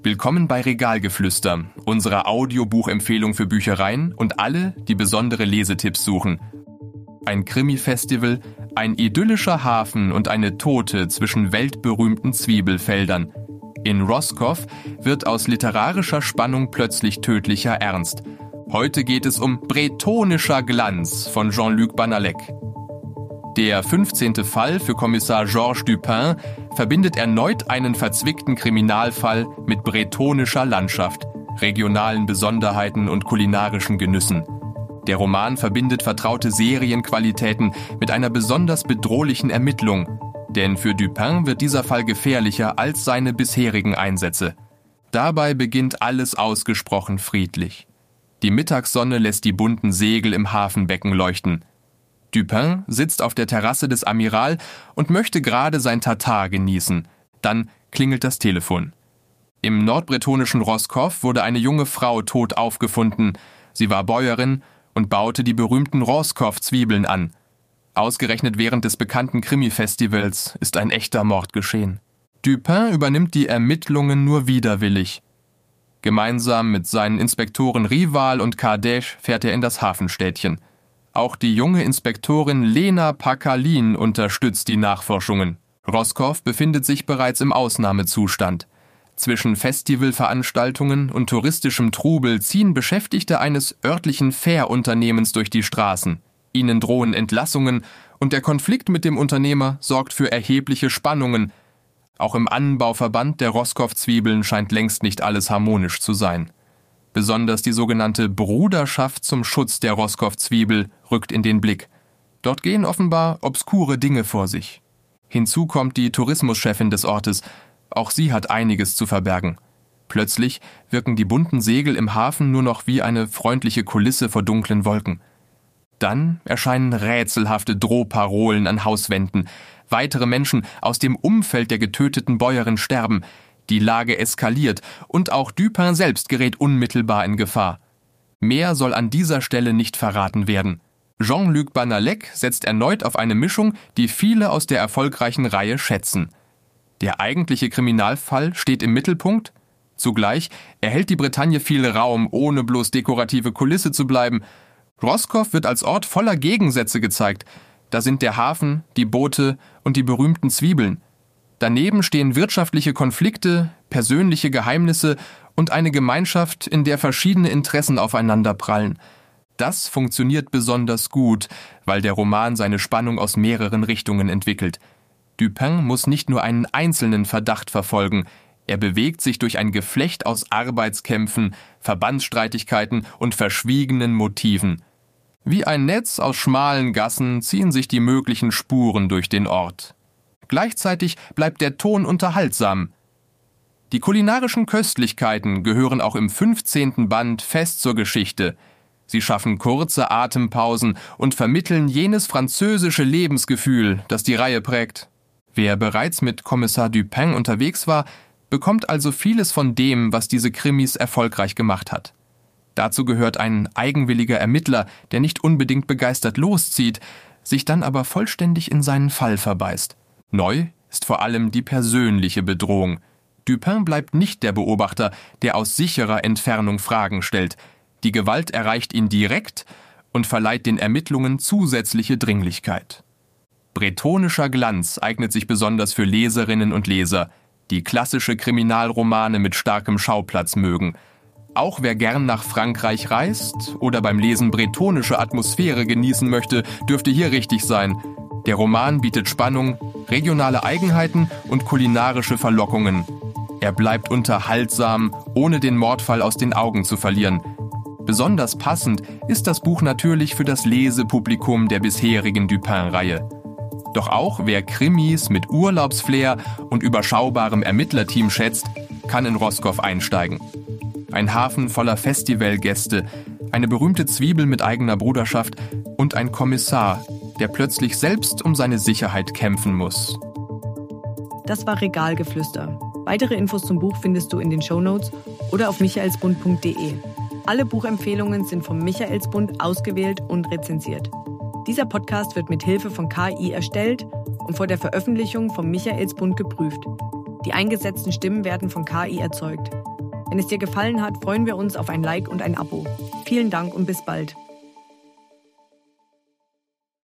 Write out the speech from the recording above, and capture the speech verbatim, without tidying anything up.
Willkommen bei Regalgeflüster, unserer Audiobuchempfehlung für Büchereien und alle, die besondere Lesetipps suchen. Ein Krimi-Festival, ein idyllischer Hafen und eine Tote zwischen weltberühmten Zwiebelfeldern. In Roscoff wird aus literarischer Spannung plötzlich tödlicher Ernst. Heute geht es um Bretonischer Glanz von Jean-Luc Bannalec. Der fünfzehnte Fall für Kommissar Georges Dupin verbindet erneut einen verzwickten Kriminalfall mit bretonischer Landschaft, regionalen Besonderheiten und kulinarischen Genüssen. Der Roman verbindet vertraute Serienqualitäten mit einer besonders bedrohlichen Ermittlung, denn für Dupin wird dieser Fall gefährlicher als seine bisherigen Einsätze. Dabei beginnt alles ausgesprochen friedlich. Die Mittagssonne lässt die bunten Segel im Hafenbecken leuchten. Dupin sitzt auf der Terrasse des Amiral und möchte gerade sein Tatar genießen. Dann klingelt das Telefon. Im nordbretonischen Roscoff wurde eine junge Frau tot aufgefunden. Sie war Bäuerin und baute die berühmten Roscoff-Zwiebeln an. Ausgerechnet während des bekannten Krimi-Festivals ist ein echter Mord geschehen. Dupin übernimmt die Ermittlungen nur widerwillig. Gemeinsam mit seinen Inspektoren Rival und Kardesch fährt er in das Hafenstädtchen. Auch die junge Inspektorin Lena Pakalin unterstützt die Nachforschungen. Roscoff befindet sich bereits im Ausnahmezustand. Zwischen Festivalveranstaltungen und touristischem Trubel ziehen Beschäftigte eines örtlichen Fährunternehmens durch die Straßen. Ihnen drohen Entlassungen und der Konflikt mit dem Unternehmer sorgt für erhebliche Spannungen. Auch im Anbauverband der Roscoff-Zwiebeln scheint längst nicht alles harmonisch zu sein. Besonders die sogenannte Bruderschaft zum Schutz der Roscoff-Zwiebel rückt in den Blick. Dort gehen offenbar obskure Dinge vor sich. Hinzu kommt die Tourismuschefin des Ortes. Auch sie hat einiges zu verbergen. Plötzlich wirken die bunten Segel im Hafen nur noch wie eine freundliche Kulisse vor dunklen Wolken. Dann erscheinen rätselhafte Drohparolen an Hauswänden. Weitere Menschen aus dem Umfeld der getöteten Bäuerin sterben. Die Lage eskaliert und auch Dupin selbst gerät unmittelbar in Gefahr. Mehr soll an dieser Stelle nicht verraten werden. Jean-Luc Bannalec setzt erneut auf eine Mischung, die viele aus der erfolgreichen Reihe schätzen. Der eigentliche Kriminalfall steht im Mittelpunkt. Zugleich erhält die Bretagne viel Raum, ohne bloß dekorative Kulisse zu bleiben. Roscoff wird als Ort voller Gegensätze gezeigt. Da sind der Hafen, die Boote und die berühmten Zwiebeln. Daneben stehen wirtschaftliche Konflikte, persönliche Geheimnisse und eine Gemeinschaft, in der verschiedene Interessen aufeinanderprallen. Das funktioniert besonders gut, weil der Roman seine Spannung aus mehreren Richtungen entwickelt. Dupin muss nicht nur einen einzelnen Verdacht verfolgen, er bewegt sich durch ein Geflecht aus Arbeitskämpfen, Verbandsstreitigkeiten und verschwiegenen Motiven. Wie ein Netz aus schmalen Gassen ziehen sich die möglichen Spuren durch den Ort. Gleichzeitig bleibt der Ton unterhaltsam. Die kulinarischen Köstlichkeiten gehören auch im fünfzehnten Band fest zur Geschichte. Sie schaffen kurze Atempausen und vermitteln jenes französische Lebensgefühl, das die Reihe prägt. Wer bereits mit Kommissar Dupin unterwegs war, bekommt also vieles von dem, was diese Krimis erfolgreich gemacht hat. Dazu gehört ein eigenwilliger Ermittler, der nicht unbedingt begeistert loszieht, sich dann aber vollständig in seinen Fall verbeißt. Neu ist vor allem die persönliche Bedrohung. Dupin bleibt nicht der Beobachter, der aus sicherer Entfernung Fragen stellt. Die Gewalt erreicht ihn direkt und verleiht den Ermittlungen zusätzliche Dringlichkeit. Bretonischer Glanz eignet sich besonders für Leserinnen und Leser, die klassische Kriminalromane mit starkem Schauplatz mögen. Auch wer gern nach Frankreich reist oder beim Lesen bretonische Atmosphäre genießen möchte, dürfte hier richtig sein. Der Roman bietet Spannung, regionale Eigenheiten und kulinarische Verlockungen. Er bleibt unterhaltsam, ohne den Mordfall aus den Augen zu verlieren. Besonders passend ist das Buch natürlich für das Lesepublikum der bisherigen Dupin-Reihe. Doch auch wer Krimis mit Urlaubsflair und überschaubarem Ermittlerteam schätzt, kann in Roscoff einsteigen. Ein Hafen voller Festivalgäste, eine berühmte Zwiebel mit eigener Bruderschaft und ein Kommissar, der plötzlich selbst um seine Sicherheit kämpfen muss. Das war Regalgeflüster. Weitere Infos zum Buch findest du in den Shownotes oder auf michaelsbund punkt de. Alle Buchempfehlungen sind vom Michaelsbund ausgewählt und rezensiert. Dieser Podcast wird mit Hilfe von K I erstellt und vor der Veröffentlichung vom Michaelsbund geprüft. Die eingesetzten Stimmen werden von K I erzeugt. Wenn es dir gefallen hat, freuen wir uns auf ein Like und ein Abo. Vielen Dank und bis bald.